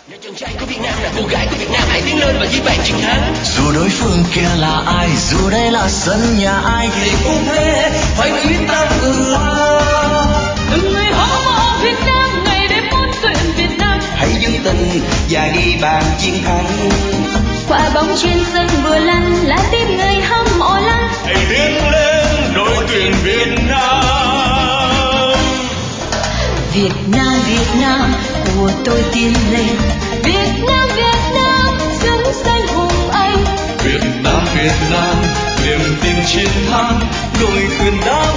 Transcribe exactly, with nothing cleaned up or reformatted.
Nếu chàng trai của Việt Nam là cô gái của Việt Nam, hãy tiến lên và ghi bàn chiến thắng. Dù đối phương kia là ai, dù đây là sân nhà ai, thì cũng thế, phải quyết tâm vượt qua. Từng người hâm mộ Việt Nam, ngày đêm muốn tuyển Việt Nam. Hãy giữ tình và ghi bàn chiến thắng. Quả bóng trên sân vừa lăn là tim người hâm mộ lăn. Hãy tiến lên đội tuyển Việt Nam. Việt Nam, Việt Nam của tôi tiến lên. Việt Nam, Việt Nam xứng danh hùng anh. Việt Nam, Việt Nam niềm tin chiến thắng, đội tuyển đã